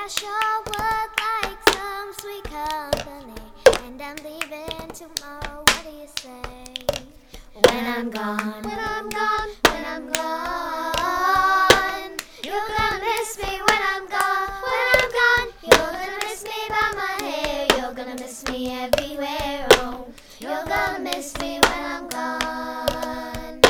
sure would like some sweet company. And I'm leaving tomorrow, what do you say? When I'm gone, when I'm gone, when I'm gone, you're gonna miss me when I'm gone, when I'm gone. You're gonna miss me by my hair, you're gonna miss me everywhere. Oh, you're gonna miss me when I'm gone.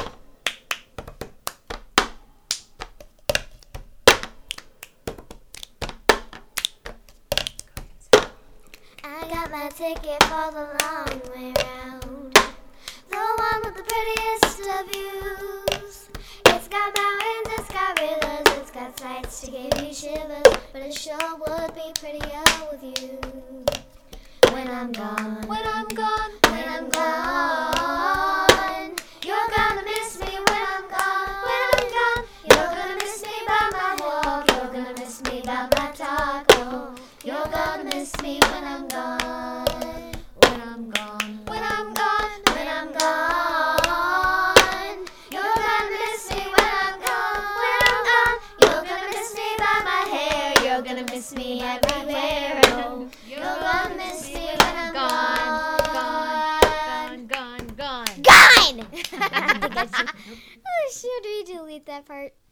I got my ticket for the long way round, the one with the prettiest of views. It's got mountains, it's got rivers, it's got sights to give you shivers, but it sure would be prettier with you. When I'm gone, when I'm gone, when I'm gone, you're gonna miss me when I'm gone, when I'm gone. You're gonna miss me by my walk, you're gonna miss me by my talk. Oh, you're gonna miss me when I'm gone, when I'm gone, when I'm gone, when I'm gone. You're gonna miss me when I'm gone, when I'm gone. You're gonna miss me by my hair, you're gonna miss me everywhere. Oh, you're gonna miss me when I'm gone. Gone! Oh, should we delete that part?